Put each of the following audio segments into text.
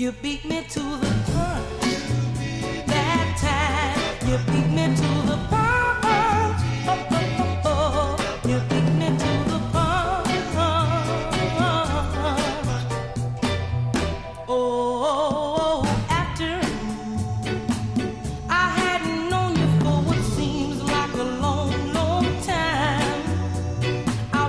You beat me to the punch. That time you beat me to the punch. Oh, oh, oh, oh. You beat me to the punch. Oh, after I hadn't known you for what seems like a long, long time, I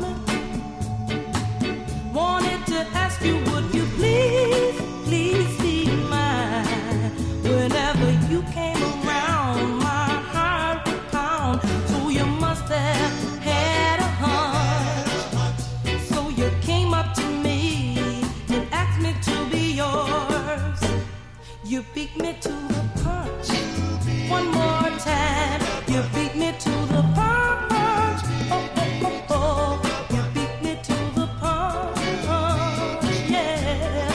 wanted to ask you, would you please be mine? Whenever you came around, my heart would pound. So you must have had a hunch. So you came up to me and asked me to be yours. You beat me to the punch. One more time, you beat me to the punch. Oh, oh, oh, oh. You beat me to the punch, yeah.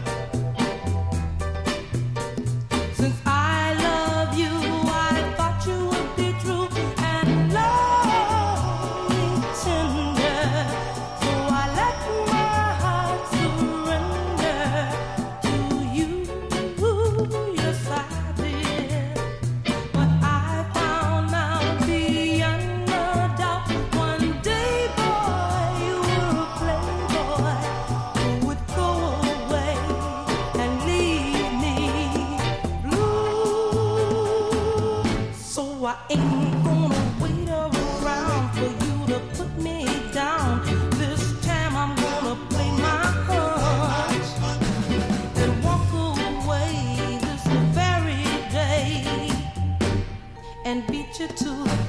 Since I love you, I thought you would be true and love me tender. So I let my heart surrender to you. Yes, I did. But I found out beyond a doubt, one day, boy, you were a playboy who would go away and leave me blue. So I ain't gonna wait around for you to put me down. This time I'm gonna play my hunch and walk away this very day and beat you to the